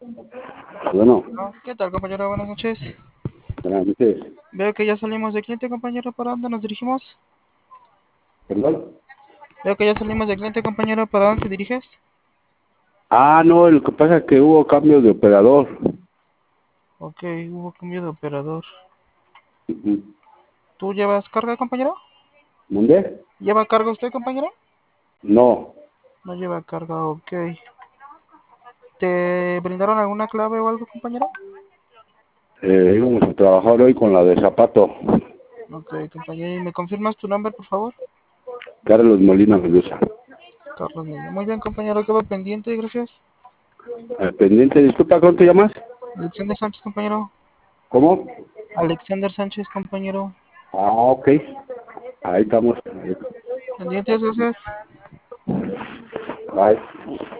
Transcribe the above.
Bueno, ¿Qué tal, compañero? Buenas noches. buenas noches. Veo que ya salimos de cliente, compañero. ¿Para dónde nos dirigimos? ¿Perdón? Veo que ya salimos de cliente, compañero. ¿Para dónde te diriges? No, lo que pasa es que hubo cambio de operador. Ok, hubo cambio de operador. Ujú. ¿Tú llevas carga, compañero? ¿Dónde? ¿Lleva carga usted, compañero? No, No lleva carga, ok. ¿Te brindaron alguna clave o algo, compañero? íbamos a trabajar hoy con la de zapato. Ok, compañero. ¿Y me confirmas tu nombre, por favor? Carlos Molina Medusa. Carlos Niño. Muy bien, compañero. Quedo pendiente, gracias. Pendiente, disculpa, ¿cómo te llamas? Alexander Sánchez, compañero. ¿Cómo? Alexander Sánchez, compañero. Ok. Ahí estamos. Pendientes, gracias. Bye.